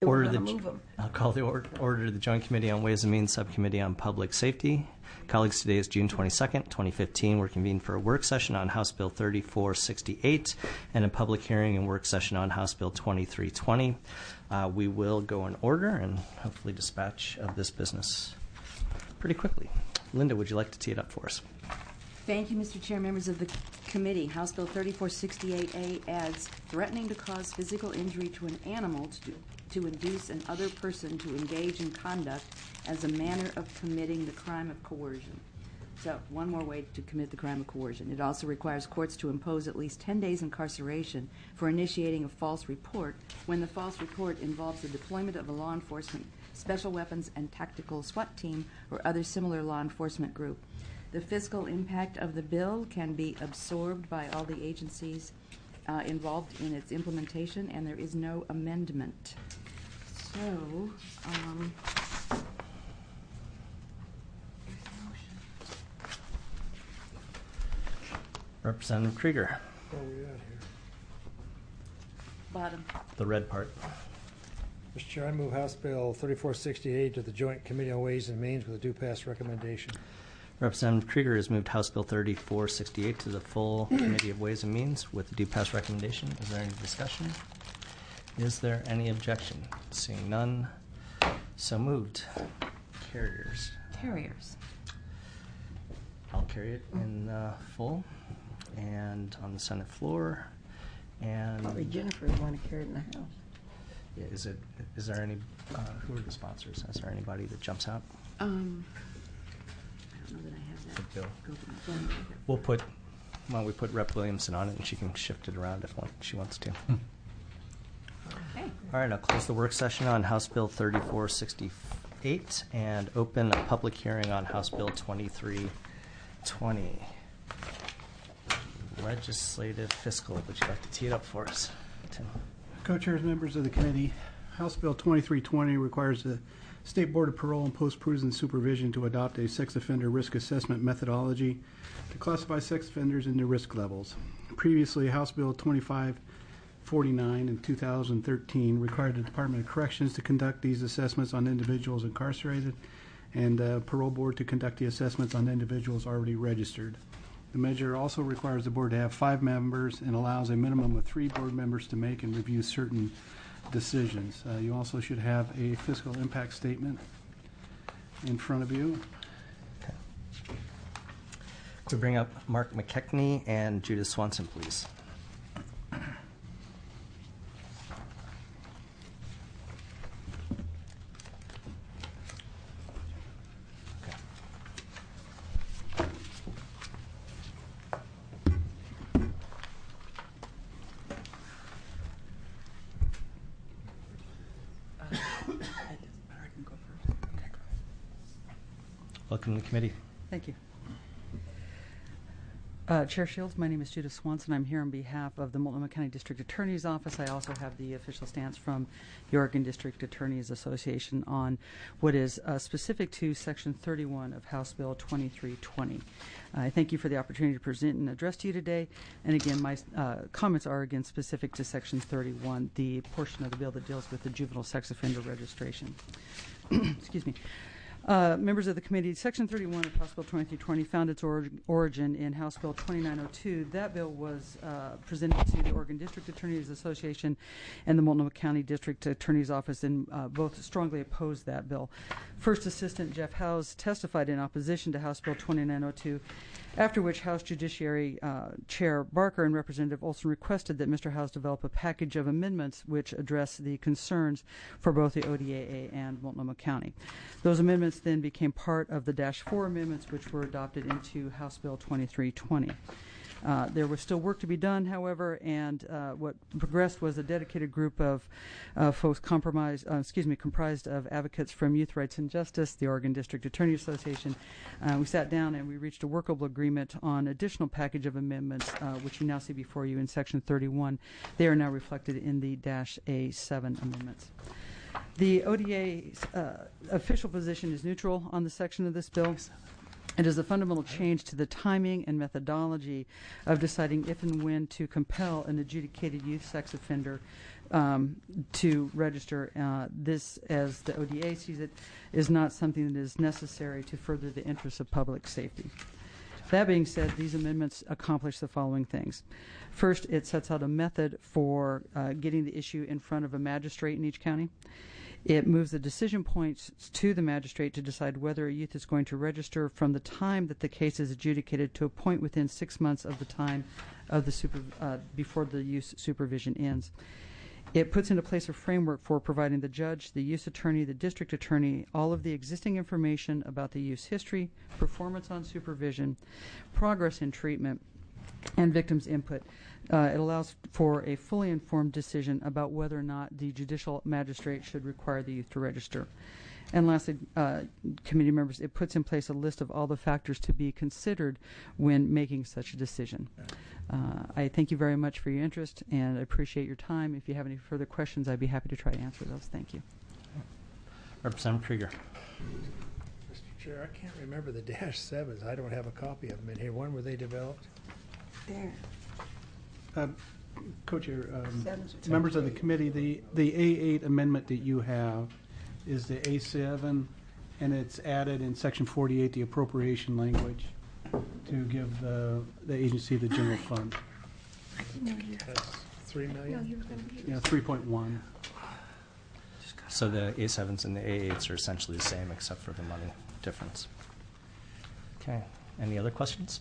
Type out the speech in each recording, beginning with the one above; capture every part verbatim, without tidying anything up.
Order We're the, going to move them. I'll call the or, order of the Joint Committee on Ways and Means Subcommittee on Public Safety. Colleagues, today is June twenty-second, twenty fifteen. We're convened for a work session on House Bill thirty-four sixty-eight and a public hearing and work session on House Bill twenty-three twenty. Uh, we will go in order and hopefully dispatch of this business pretty quickly. Linda, would you like to tee it up for us? Thank you, Mister Chair, members of the committee. House Bill thirty-four sixty-eight A adds threatening to cause physical injury to an animal to, to induce another person to engage in conduct as a manner of committing the crime of coercion. So, one more way to commit the crime of coercion. It also requires courts to impose at least ten days incarceration for initiating a false report when the false report involves the deployment of a law enforcement, special weapons, and tactical SWAT team or other similar law enforcement group. The fiscal impact of the bill can be absorbed by all the agencies uh, involved in its implementation, and there is no amendment. So, um, Representative Krieger. Where are we at here? bottom. The red part. Mister Chair, I move House Bill thirty-four sixty-eight to the Joint Committee on Ways and Means with a due pass recommendation. Representative Krieger has moved House Bill thirty-four sixty-eight to the full Committee of Ways and Means with a due pass recommendation. Is there any discussion? Is there any objection? Seeing none, so moved. Carriers. Carriers. I'll carry it in uh, full and on the Senate floor. And Probably Jennifer would want to carry it in the House. yeah, is it? Is there any? Uh, who are the sponsors? Is there anybody that jumps out? Um, I don't know that I have that. The bill. Go to my phone. We'll put. Why don't we put Rep Williamson on it, and she can shift it around if one, she wants to. Okay. All right, I'll close the work session on House Bill thirty-four sixty-eight and open a public hearing on House Bill twenty-three twenty. Legislative fiscal. Would you like to tee it up for us, Tim? Co-chairs, members of the committee, House Bill twenty-three twenty requires the State Board of Parole and Post-Prison Supervision to adopt a sex offender risk assessment methodology to classify sex offenders into risk levels. Previously, House Bill twenty-five forty-nine in two thousand thirteen required the Department of Corrections to conduct these assessments on individuals incarcerated and the Parole Board to conduct the assessments on individuals already registered. The measure also requires the board to have five members and allows a minimum of three board members to make and review certain decisions. Uh, you also should have a fiscal impact statement in front of you. Okay. Could we bring up Mark McKechnie and Judith Swanson, please? Welcome to the committee. Thank you. Uh, Chair Shields, my name is Judith Swanson. I'm here on behalf of the Multnomah County District Attorney's Office. I also have the official stance from the Oregon District Attorneys Association on what is uh, specific to Section thirty-one of House Bill twenty-three twenty. I thank you for the opportunity to present and address to you today. And again, my uh, comments are again specific to Section thirty-one, the portion of the bill that deals with the juvenile sex offender registration. Excuse me. Uh, members of the committee, Section thirty-one of House Bill twenty-three twenty found its or origin in House Bill twenty-nine oh two. That bill was uh, presented to the Oregon District Attorneys Association and the Multnomah County District Attorney's Office, and uh, both strongly opposed that bill. First Assistant Jeff Howes testified in opposition to House Bill twenty-nine oh two, after which House Judiciary uh, Chair Barker and Representative Olson requested that Mister Howes develop a package of amendments which address the concerns for both the O D A A and Multnomah County. Those amendments then became part of the Dash four amendments which were adopted into House Bill twenty-three twenty. Uh, there was still work to be done, however, and uh, what progressed was a dedicated group of uh, folks compromised, uh, excuse me, comprised of advocates from Youth Rights and Justice, the Oregon District Attorney Association. Uh, we sat down and we reached a workable agreement on additional package of amendments, uh, which you now see before you in Section thirty-one. They are now reflected in the Dash A seven amendments. The O D A's uh, official position is neutral on the section of this bill. It is a fundamental change to the timing and methodology of deciding if and when to compel an adjudicated youth sex offender um, to register. Uh, this, as the O D A sees it, is not something that is necessary to further the interests of public safety. That being said, these amendments accomplish the following things. First, it sets out a method for uh, getting the issue in front of a magistrate in each county. It moves the decision points to the magistrate to decide whether a youth is going to register from the time that the case is adjudicated to a point within six months of the time of the super, uh, before the youth supervision ends. It puts into place a framework for providing the judge, the youth attorney, the district attorney, all of the existing information about the youth's history, performance on supervision, progress in treatment, and victims' input. Uh, it allows for a fully informed decision about whether or not the judicial magistrate should require the youth to register. And lastly, uh, committee members, it puts in place a list of all the factors to be considered when making such a decision. Uh, I thank you very much for your interest, and I appreciate your time. If you have any further questions, I'd be happy to try to answer those. Thank you. Representative Krieger. Mister Chair, I can't remember the dash sevens. I don't have a copy of them in here. When were they developed? There. Uh, Co-Chair, um, Sevens are members of the seventy-eight. committee, the, the A eight amendment that you have is the A seven, and it's added in section forty-eight, the appropriation language, to give the, the agency the general fund. That's three million? Yeah, three point one. So the A sevens and the A eights are essentially the same except for the money difference. Okay. Any other questions?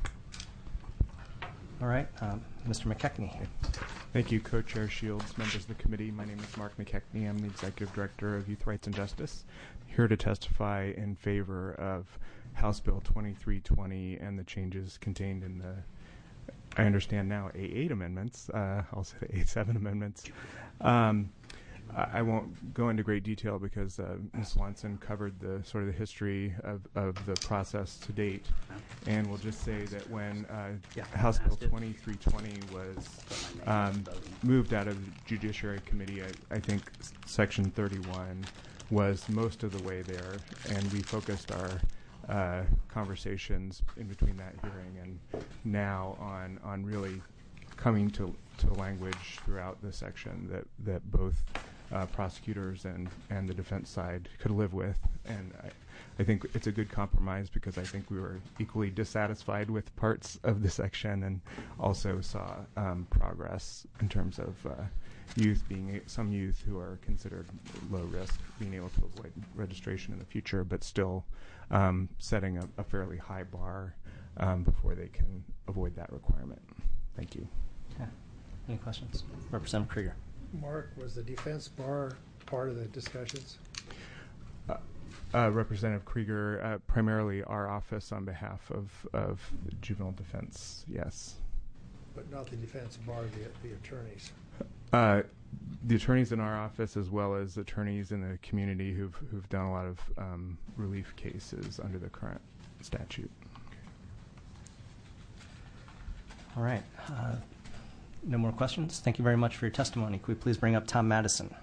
All right. Um, Mister McKechnie. Thank you, Co-Chair Shields, members of the committee. My name is Mark McKechnie. I'm the Executive Director of Youth Rights and Justice, here to testify in favor of House Bill twenty-three twenty and the changes contained in the, I understand now, A eight amendments, uh, also the A seven amendments. Um, I I won't go into great detail because uh, Miz Swanson covered the sort of the history of, of the process to date, and we'll just say that when uh, Yeah. House Bill twenty-three twenty was um, moved out of the Judiciary Committee, I, I think s- Section thirty-one was most of the way there, and we focused our uh, conversations in between that hearing and now on on really coming to to language throughout the section that that both uh, prosecutors and and the defense side could live with, and I, I think it's a good compromise because I think we were equally dissatisfied with parts of the section and also saw um, progress in terms of uh, youth being a, some youth who are considered low risk being able to avoid registration in the future, but still um, setting a, a fairly high bar um, before they can avoid that requirement. Thank you. Okay. Any questions? Representative Krieger. Mark, was the defense bar part of the discussions? Uh, uh, Representative Krieger, uh, primarily our office on behalf of, of juvenile defense, yes. But not the defense bar, the, the attorneys? Uh, the attorneys in our office, as well as attorneys in the community who've who've done a lot of um, relief cases under the current statute. All right. Uh, no more questions. Thank you very much for your testimony. Could we please bring up Tom Madison?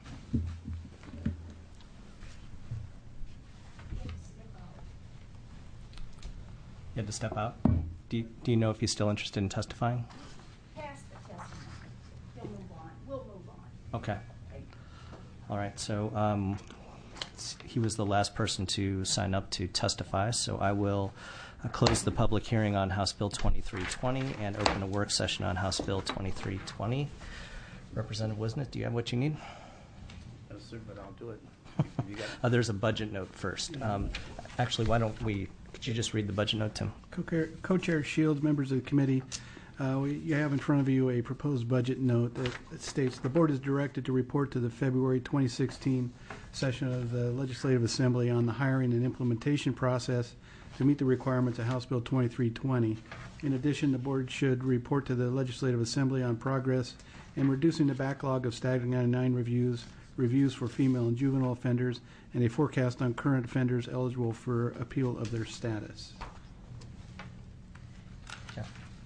You had to step out. Do you, do you know if he's still interested in testifying? Pass the testimony. He'll move on. We'll move on. Okay. All right. So um, s- he was the last person to sign up to testify, so I will uh, close the public hearing on House Bill twenty-three twenty and open a work session on House Bill twenty-three twenty. Representative Wisnett, do you have what you need? No, sir, but I'll do it. You got Uh, there's a budget note first. Um, actually, why don't we, could you just read the budget note, Tim? Co-Chair, Co-Chair Shields, members of the committee, uh, we, you have in front of you a proposed budget note that, that states the board is directed to report to the February twenty sixteen session of the Legislative Assembly on the hiring and implementation process to meet the requirements of House Bill twenty-three twenty. In addition, the board should report to the Legislative Assembly on progress in reducing the backlog of Staggered ninety-nine reviews, reviews for female and juvenile offenders, and a forecast on current offenders eligible for appeal of their status. Okay.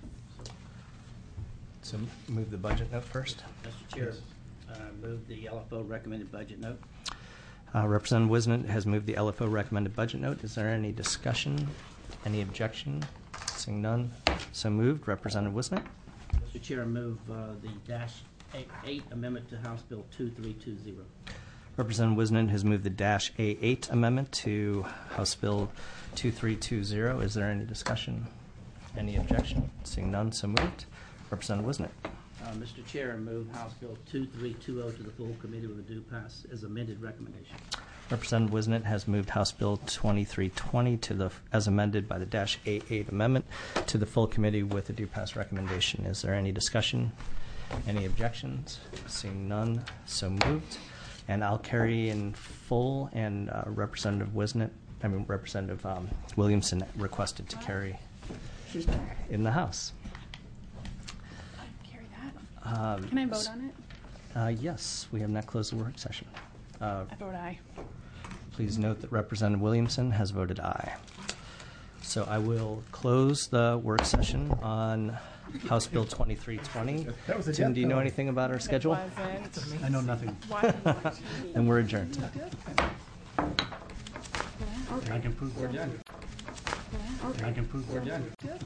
So move the budget note first. Mister Chair, uh, move the L F O recommended budget note. Uh, Representative Wisnett has moved the L F O recommended budget note. Is there any discussion? Any objection? Seeing none, so moved. Representative Wisnick. Mister Chair, I move uh, the dash eight- eight amendment to House Bill two three two zero. Representative Wisnick has moved the dash A eight amendment to House Bill two three two zero. Is there any discussion? Any objection? Seeing none, so moved. Representative Wisnick. Uh, Mister Chair, I move House Bill two three two zero to the full committee with a due pass as amended recommendation. Representative Wisnick has moved House Bill twenty-three twenty to the, as amended by the dash A eight amendment, to the full committee with a due pass recommendation. Is there any discussion? Any objections? Seeing none, so moved. And I'll carry in full, and uh, Representative Wisnick, I mean Representative um, Williamson requested to carry in the House. Carry that. Um, Can I vote on it? Uh, yes, we have not closed the work session. Uh, I vote aye. Please note that Representative Williamson has voted aye. So I will close the work session on House Bill twenty-three twenty. That was a Tim, death do you know penalty. anything about our schedule? Wasn't. I know nothing. Why do you want to be? And we're adjourned. I can prove we're done. I can prove we're done.